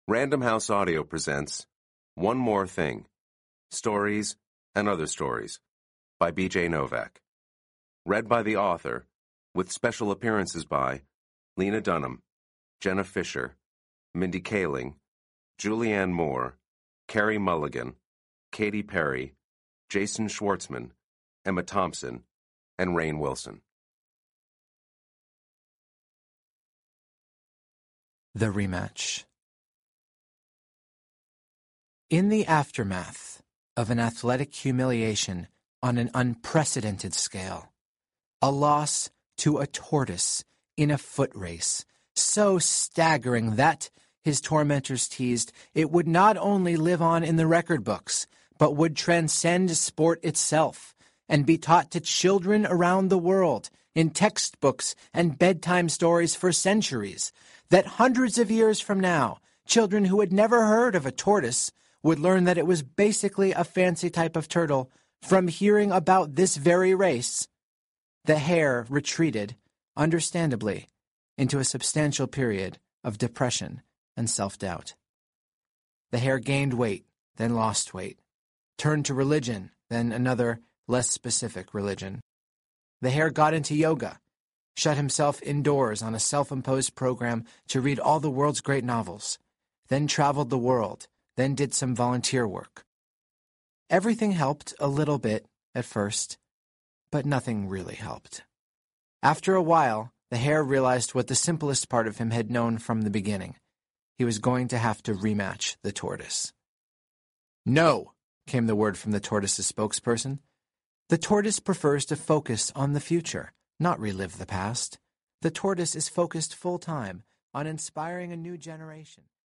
Random House Audio presents One More Thing, Stories and Other Stories by B.J. Novak. Read by the author, with special appearances by Lena Dunham, Jenna Fisher, Mindy Kaling, Julianne Moore, Carrie Mulligan, Katy Perry, Jason Schwartzman, Emma Thompson, and Rainn Wilson. The Rematch. In the aftermath of an athletic humiliation on an unprecedented scale, a loss to a tortoise in a foot race, so staggering that, his tormentors teased, it would not only live on in the record books, but would transcend sport itself and be taught to children around the world in textbooks and bedtime stories for centuries, that hundreds of years from now, children who had never heard of a tortoise would learn that it was basically a fancy type of turtle from hearing about this very race. The hare retreated, understandably, into a substantial period of depression and self-doubt. The hare gained weight, then lost weight, turned to religion, then another, less specific religion. The hare got into yoga, shut himself indoors on a self-imposed program to read all the world's great novels, then traveled the world, then did some volunteer work. Everything helped a little bit at first, but nothing really helped. After a while, the hare realized what the simplest part of him had known from the beginning. He was going to have to rematch the tortoise. "No," came the word from the tortoise's spokesperson. The tortoise prefers to focus on the future, not relive the past. The tortoise is focused full-time on inspiring a new generation.